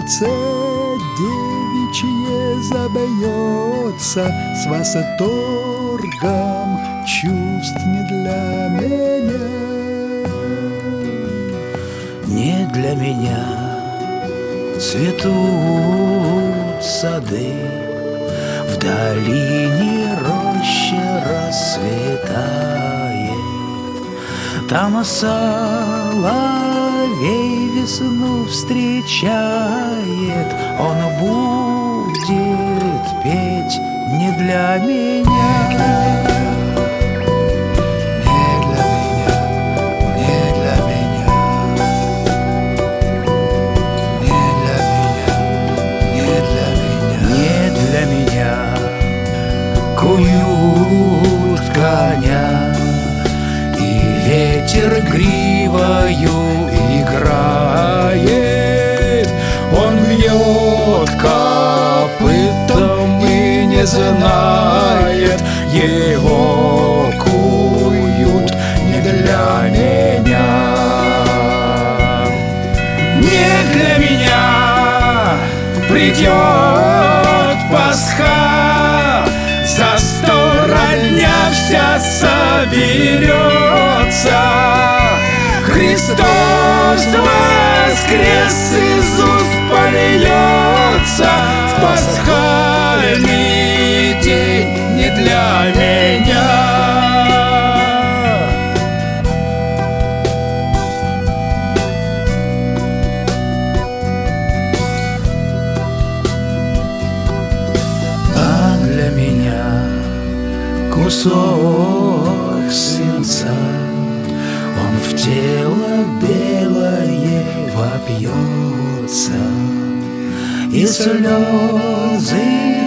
сердце девичье забьется с восторгом чувств не для меня. Не для меня цветут сады, в долине роща расцветает. Там соловей весну встречает, он будет петь не для меня. Куют коня, и ветер гривою играет. Он бьет копытом и не знает, его куют не для меня. Не для меня придет Пасха, за 100 родня вся соберется. Христос воскрес, из уст польется в пасхальный день не для меня. Кусок свинца, он в тело белое вопьется, и слезы